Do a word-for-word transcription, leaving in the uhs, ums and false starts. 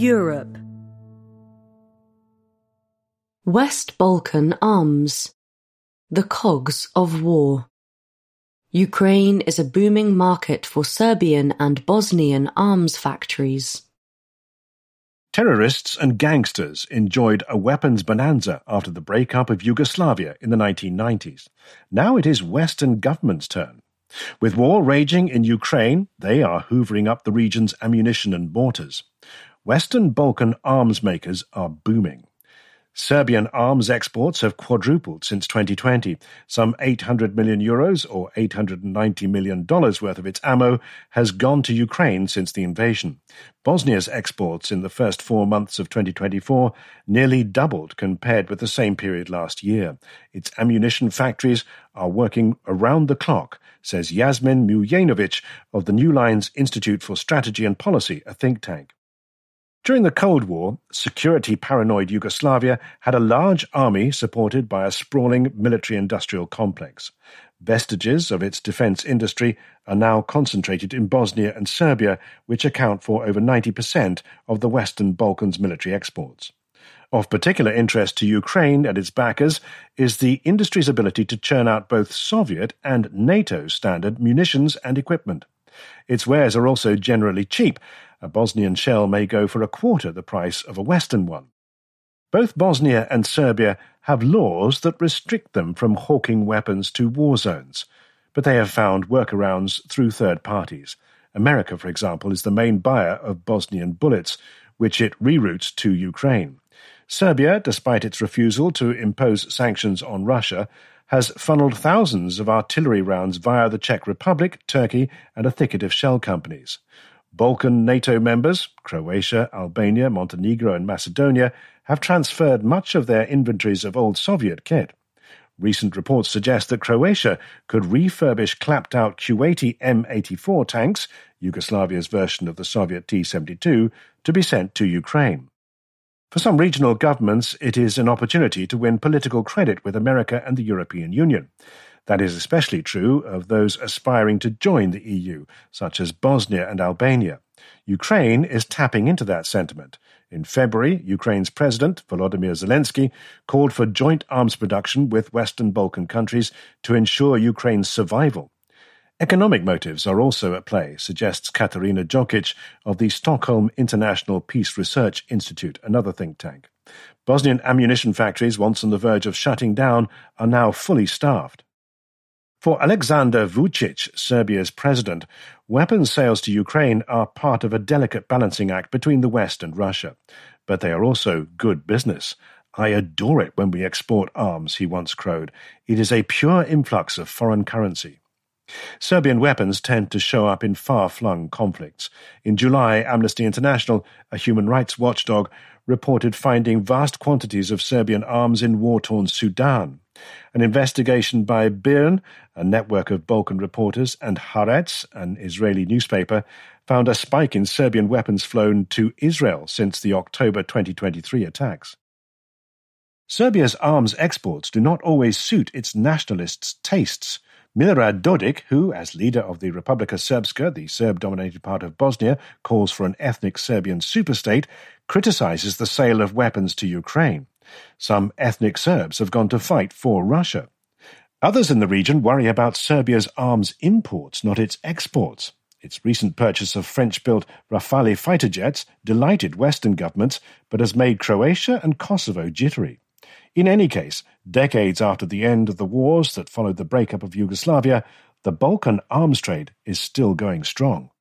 Europe. West Balkan arms. The cogs of war. Ukraine is a booming market for Serbian and Bosnian arms factories. Terrorists and gangsters enjoyed a weapons bonanza after the breakup of Yugoslavia in the nineteen nineties. Now it is Western governments' turn. With war raging in Ukraine, they are hoovering up the region's ammunition and mortars. Western Balkan arms makers are booming. Serbian arms exports have quadrupled since twenty twenty. Some eight hundred million euros, or eight hundred ninety million dollars worth of its ammo, has gone to Ukraine since the invasion. Bosnia's exports in the first four months of twenty twenty-four nearly doubled compared with the same period last year. Its ammunition factories are working around the clock, says Yasmin Mujanovic of the New Lines Institute for Strategy and Policy, a think tank. During the Cold War, security-paranoid Yugoslavia had a large army supported by a sprawling military-industrial complex. Vestiges of its defence industry are now concentrated in Bosnia and Serbia, which account for over ninety percent of the Western Balkans' military exports. Of particular interest to Ukraine and its backers is the industry's ability to churn out both Soviet and NATO standard munitions and equipment. Its wares are also generally cheap. A Bosnian shell may go for a quarter the price of a Western one. Both Bosnia and Serbia have laws that restrict them from hawking weapons to war zones, but they have found workarounds through third parties. America, for example, is the main buyer of Bosnian bullets, which it reroutes to Ukraine. Serbia, despite its refusal to impose sanctions on Russia, has funneled thousands of artillery rounds via the Czech Republic, Turkey, and a thicket of shell companies. Balkan NATO members, Croatia, Albania, Montenegro and Macedonia, have transferred much of their inventories of old Soviet kit. Recent reports suggest that Croatia could refurbish clapped-out Kuwaiti M eighty-four tanks, Yugoslavia's version of the Soviet T seventy-two, to be sent to Ukraine. For some regional governments, it is an opportunity to win political credit with America and the European Union. That is especially true of those aspiring to join the E U, such as Bosnia and Albania. Ukraine is tapping into that sentiment. In February, Ukraine's President, Volodymyr Zelensky, called for joint arms production with Western Balkan countries to ensure Ukraine's survival. Economic motives are also at play, suggests Katarina Jokic of the Stockholm International Peace Research Institute, another think tank. Bosnian ammunition factories, once on the verge of shutting down, are now fully staffed. For Alexander Vučić, Serbia's president, weapons sales to Ukraine are part of a delicate balancing act between the West and Russia. But they are also good business. I adore it when we export arms, he once crowed. It is a pure influx of foreign currency. Serbian weapons tend to show up in far-flung conflicts. In July, Amnesty International, a human rights watchdog, reported finding vast quantities of Serbian arms in war-torn Sudan. An investigation by BIRN, a network of Balkan reporters, and Haaretz, an Israeli newspaper, found a spike in Serbian weapons flown to Israel since the October twenty twenty-three attacks. Serbia's arms exports do not always suit its nationalists' tastes. Milorad Dodik, who, as leader of the Republika Srpska, the Serb-dominated part of Bosnia, calls for an ethnic Serbian superstate, criticizes the sale of weapons to Ukraine. Some ethnic Serbs have gone to fight for Russia. Others in the region worry about Serbia's arms imports, not its exports. Its recent purchase of French-built Rafale fighter jets delighted Western governments, but has made Croatia and Kosovo jittery. In any case, decades after the end of the wars that followed the breakup of Yugoslavia, the Balkan arms trade is still going strong.